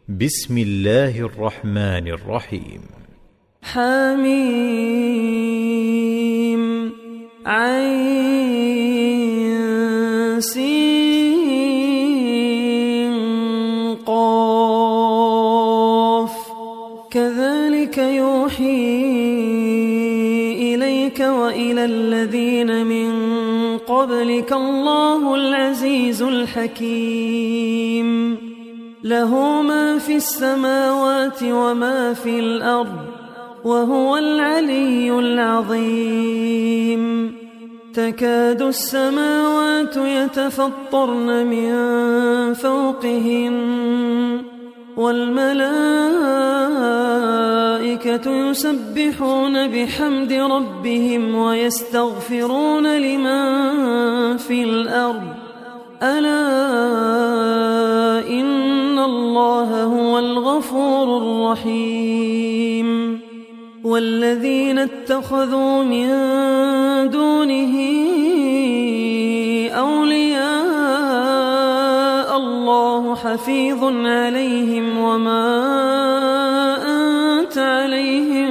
بسم الله الرحمن الرحيم. حميم عين سين قاف كذلك يوحي إليك وإلى الذين من قبلك الله العزيز الحكيم. له ما في السماوات وما في الأرض وهو العلي العظيم. تكاد السماوات يتفطرن من فوقهن والملائكة يسبحون بحمد ربهم ويستغفرون لمن في الأرض ألا إن الله هو الغفور الرحيم. والذين اتخذوا من دونه أولياء الله حفيظ عليهم وما أنت عليهم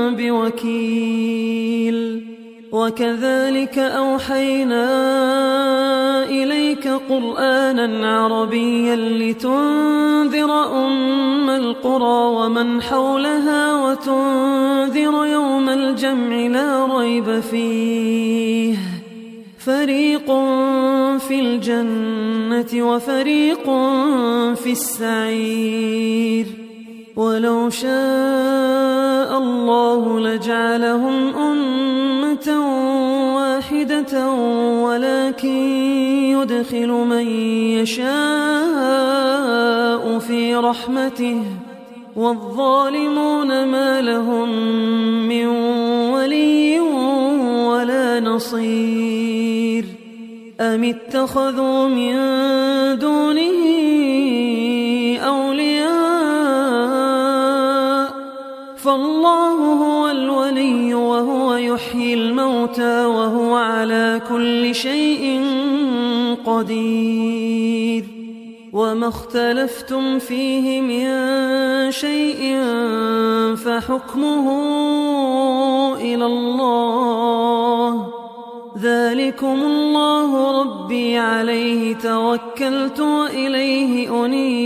بوكيل. وكذلك أوحينا إليك قرآنا عربيا لتنذر أم القرى ومن حولها وتنذر يوم الجمع لا ريب فيه فريق في الجنة وفريق في السعير. ولو شاء الله لجعلهم أمة واحدة ولكن يدخل من يشاء في رحمته والظالمون ما لهم من ولي ولا نصير. أم اتخذوا من دونه أولياء فالله هو الولي وهو يحيي الموتى وهو على كل شيء قدير. وما اختلفتم فيه من شيء فحكمه إلى الله ذلكم الله ربي عليه توكلت وإليه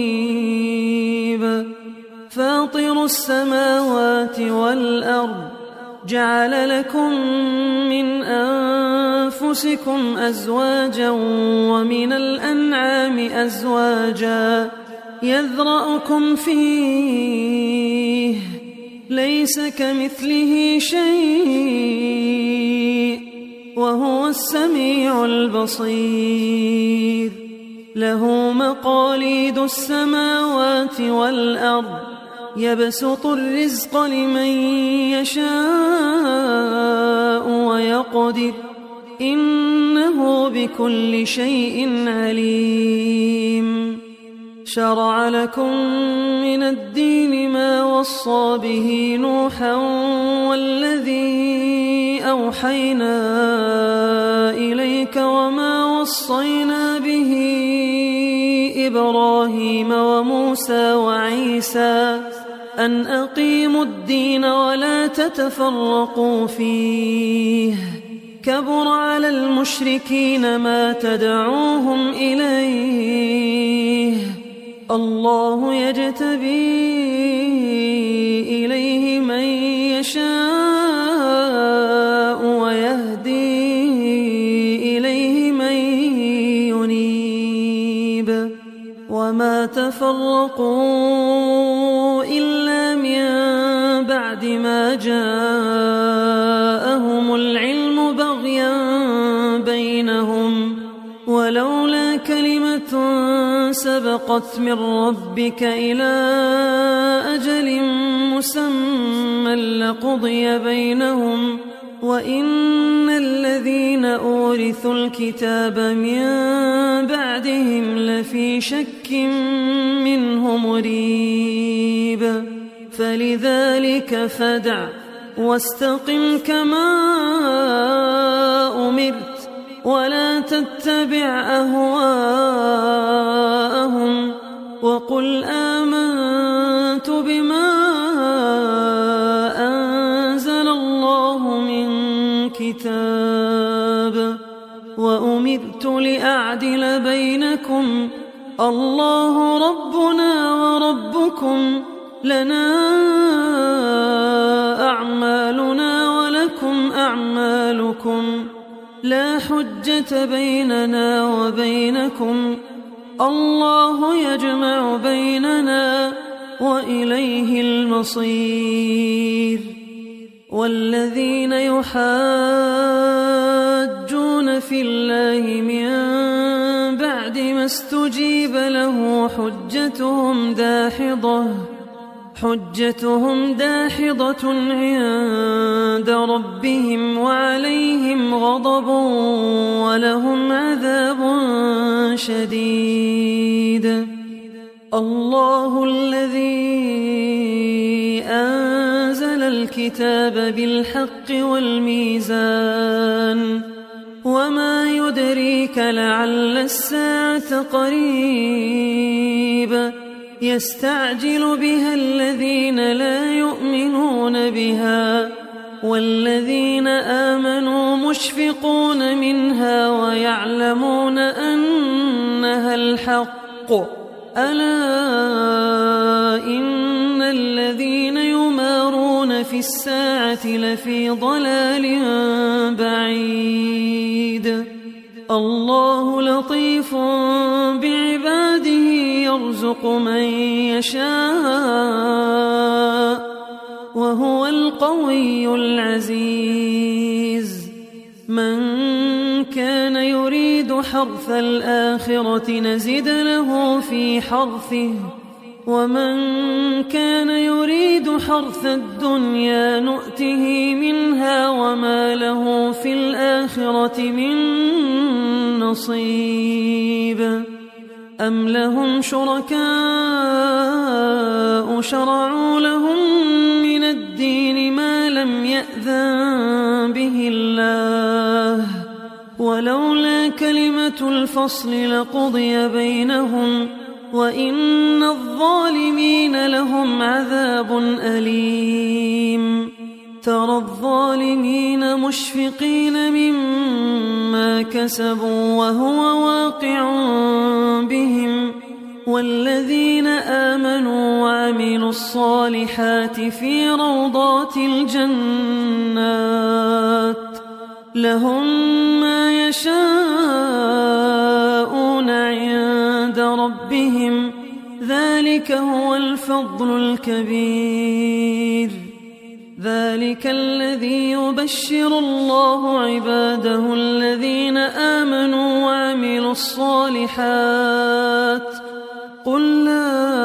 أنيب. فاطر السماوات والأرض جعل لكم من أنفسكم أزواجا ومن الأنعام أزواجا يذرأكم فيه ليس كمثله شيء وهو السميع البصير. له مقاليد السماوات والأرض يبسط الرزق لمن يشاء ويقدر إنه بكل شيء عليم. شرع لكم من الدين ما وصى به نوحا والذي أوحينا إليك وما وصينا به إبراهيم وموسى وعيسى أن أقيموا الدين ولا تتفرقوا فيه كبر على المشركين ما تدعوهم إليه. الله يجتبي إليه من يشاء ويهدي إليه من ينيب. وما تفرقوا إلا من بعد ما جاءهم العلم بغيا بينهم ولولا كلمة سبقت من ربك إلى أجل مسمى لقضي بينهم وإن الذين أورثوا الكتاب من بعدهم لفي شك منه مريب. فلذلك فادع واستقم كما أمرت ولا تتبع أهواءهم وقل آمنت بما أنزل الله من كتاب وأمرت لأعدل بينكم الله ربنا وربكم لنا أعمالنا ولكم أعمالكم لا حجة بيننا وبينكم الله يجمع بيننا وإليه المصير. والذين يحاجون في الله من بعد ما استجيب له حجتهم داحضة عند ربهم وعليهم غضب ولهم عذاب شديد. الله الذي أنزل الكتاب بالحق والميزان وما يدريك لعل الساعة قريب يستعجل بها الذين لا يؤمنون بها والذين آمنوا مشفقون منها ويعلمون أنها الحق ألا إن الذين يمارون في الساعة لفي ضلال بعيد. الله لطيف بعباده يرزق من يشاء وهو القوي العزيز. من كان يريد حرث الآخرة نزد له في حرثه ومن كان يريد حرث الدنيا نؤته منها وما له في الآخرة من نصيب. أم لهم شركاء شرعوا لهم من الدين ما لم يأذن به الله ولولا كلمة الفصل لقضي بينهم وإن الظالمين لهم عذاب أليم. ترى الظالمين مشفقين مما كسبوا وهو واقع بهم والذين آمنوا وعملوا الصالحات في روضات الجنات لهم ما يشاءون عند ربهم ذلك هو الفضل الكبير. ذلك الذي يبشر الله عباده الذين آمنوا وعملوا الصالحات. قل لا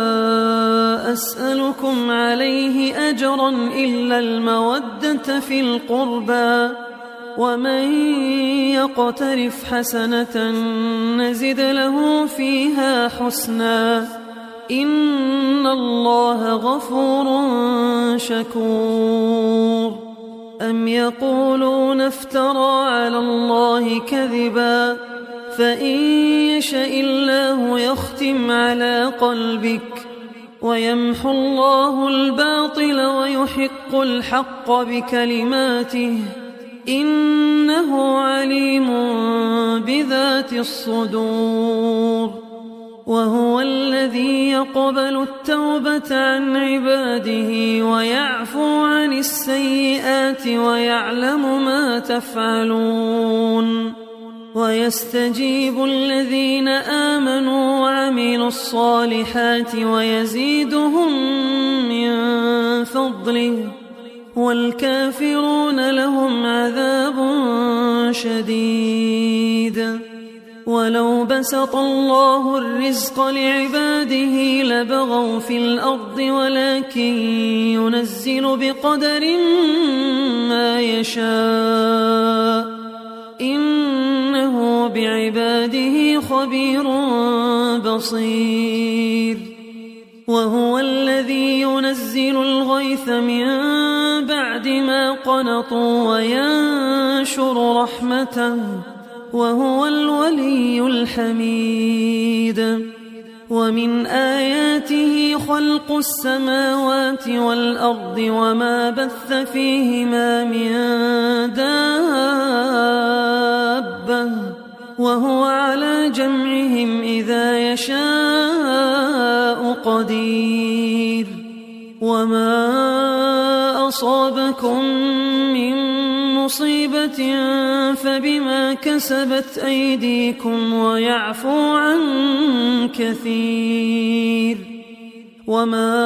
أسألكم عليه أجرا إلا المودة في القربى ومن يقترف حسنة نزد له فيها حسنا إن الله غفور شكور. أم يقولون افترى على الله كذبا فإن يشاء الله يختم على قلبك ويمحو الله الباطل ويحق الحق بكلماته إنه عليم بذات الصدور. وهو الذي يقبل التوبة عن عباده ويعفو عن السيئات ويعلم ما تفعلون ويستجيب الذين آمنوا وعملوا الصالحات ويزيدهم من فضله والكافرون لهم عذاب شديد. ولو بسط الله الرزق لعباده لبغوا في الأرض ولكن ينزل بقدر ما يشاء إنه بعباده خبير بصير. وهو الذي ينزل الغيث من بعد ما قنطوا وينشر رحمته وهو الولي الحميد. ومن آياته خلق السماوات والأرض وما بث فيهما من دابة وهو على جمعهم إذا يشاء قدير وما أصابكم من مصيبة فبما كسبت أيديكم ويعفو عن كثير وما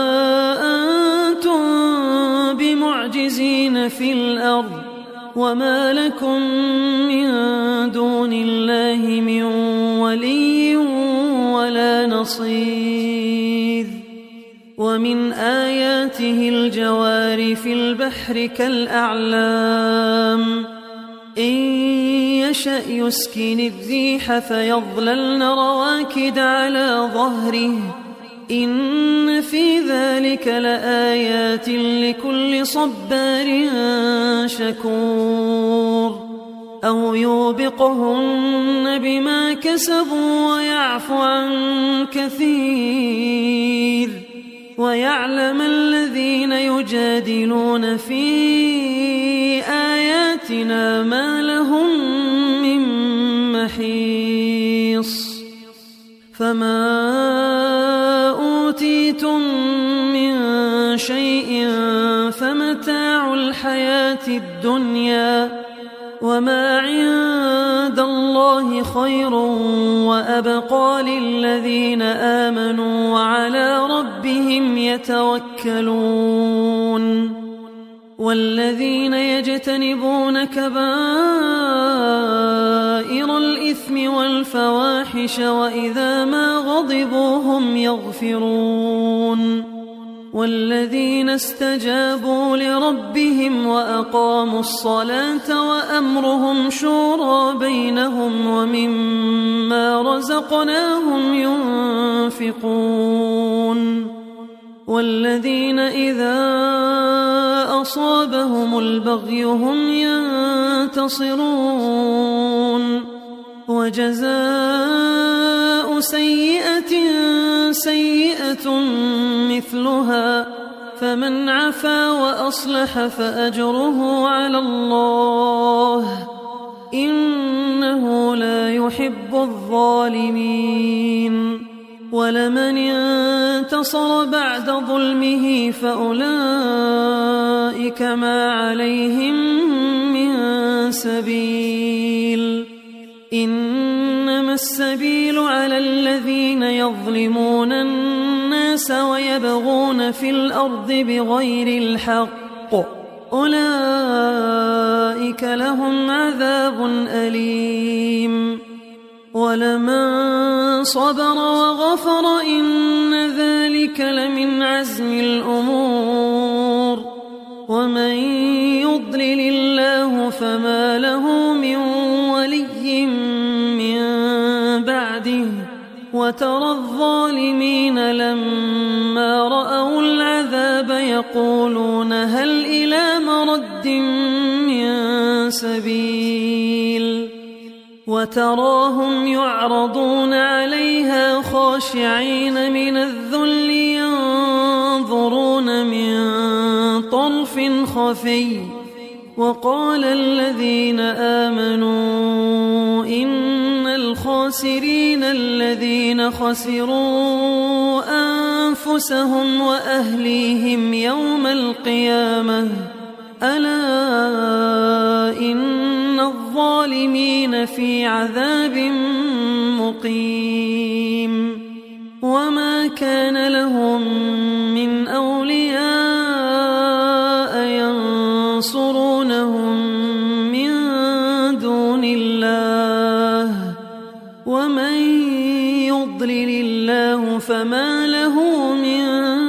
أنتم بمعجزين في الأرض وما لكم من دون الله من ولي ولا نصير ومن آياته الجوار في البحر كالأعلام إن يشأ يسكن الريح فيظللن رواكد على ظهره إن في ذلك لآيات لكل صبار شكور أو يوبقهن بما كسبوا ويعفو عن كثير ويعلم الذين يجادلون في آياتنا ما لهم من محيص فما أوتيتم من شيء فمتاع الحياة الدنيا وما عند الله خير وأبقى للذين آمنوا وعلى ربهم يتوكلون والذين يجتنبون كبائر الإثم والفواحش وإذا ما غضبوا هم يغفرون والذين استجابوا لربهم وأقاموا الصلاة وأمرهم شورى بينهم ومما رزقناهم ينفقون والذين إذا أصابهم البغي هم ينتصرون وجزاء سيئة سيئة مثلها فمن عفا وأصلح فأجره على الله إنه لا يحب الظالمين ولمن انتصر بعد ظلمه فأولئك ما عليهم من سبيل إنما السبيل على الذين يظلمون الناس ويبغون في الأرض بغير الحق أولئك لهم عذاب أليم ولمن صبر وغفر إن ذلك لمن عزم الأمور ومن يضلل الله فما له من ولي من بعده وترى الظالمين لما رأوا العذاب يقولون هل إلى مرد من سبيل وتراهم يعرضون عليها خاشعين من الذل ينظرون من طرف خفي وقال الذين آمنوا إن الخاسرين الذين خسروا أنفسهم وأهليهم يوم القيامة ألا إن الظالمين في عذاب مقيم وما كان لهم من أولياء ينصرونهم من دون الله ومن يضلل الله فما له من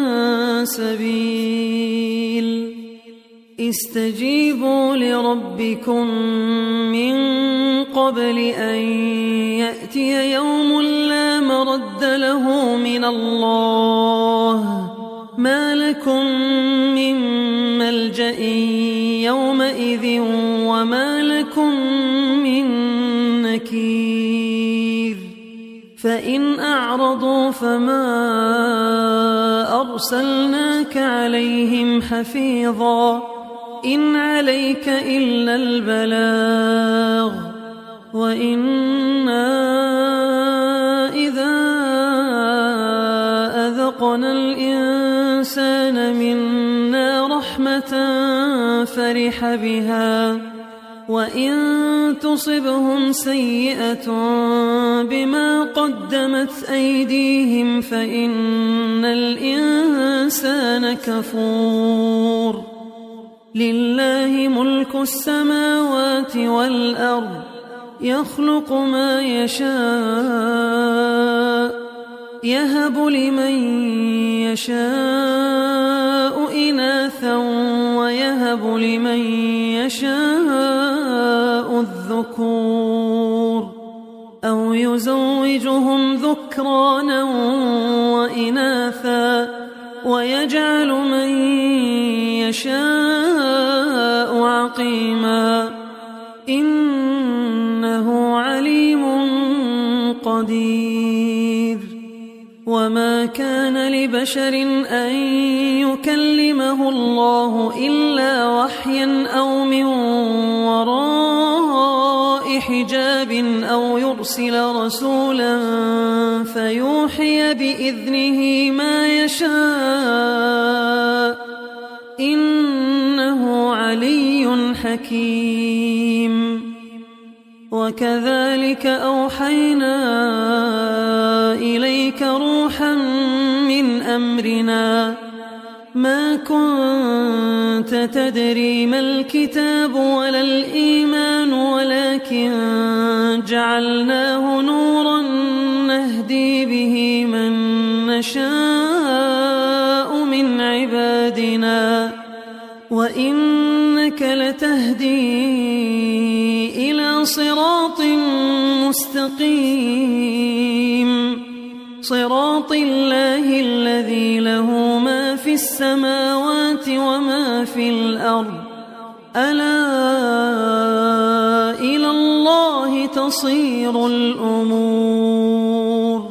سبيل استجيبوا لربكم من قبل أن يأتي يوم لا مرد له من الله ما لكم من ملجأ يومئذ وما لكم من نكير فإن أعرضوا فما أرسلناك عليهم حفيظا إن عليك إلا البلاغ وإنا إذا أذقنا الإنسان منا رحمة فرح بها وإن تصبهم سيئة بما قدمت أيديهم فإن الإنسان كفور لله ملك السماوات والأرض يخلق ما يشاء يهب لمن يشاء إناثا ويهب لمن يشاء الذكور أو يزوجهم ذكرانا وإناثا ويجعل من يشاء عقيما إنه عليم قدير وما كان لبشر أن يكلمه الله إلا وحيا أو من وراء حجاب أو يرسل رسولا فيوحي بإذنه ما يشاء إنه علي حكيم وكذلك أوحينا إليك روحا من أمرنا ما كنت تدري ما الكتاب ولا الإيمان ولكن جعلناه نورا نهدي به من نشاء من عبادنا وإنك لتهدي إلى صراط مستقيم صراط الله الذي له ما في السماوات وما في الأرض ألا إلى الله تصير الأمور